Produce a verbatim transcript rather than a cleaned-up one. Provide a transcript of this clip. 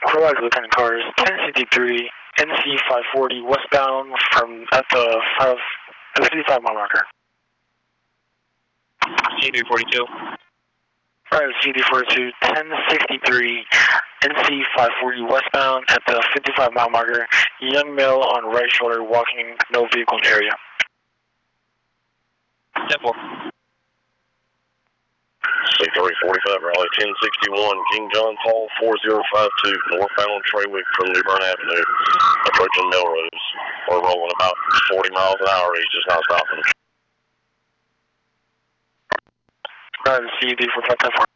Correct, Lieutenant Cars, ten sixty-three, N C five forty, westbound from at the five, at the fifty-five mile marker. C three forty-two. Right, C three forty-two, ten sixty-three, N C five forty, westbound at the fifty-five mile marker. Young male on right shoulder, walking, no vehicle in area. ten four. C three forty-five, Raleigh ten sixty-one, King John Paul four zero five two, northbound Traywick from New Bern Avenue, approaching Melrose. We're rolling about forty miles an hour, he's just not stopping. Right, C D for five ten four.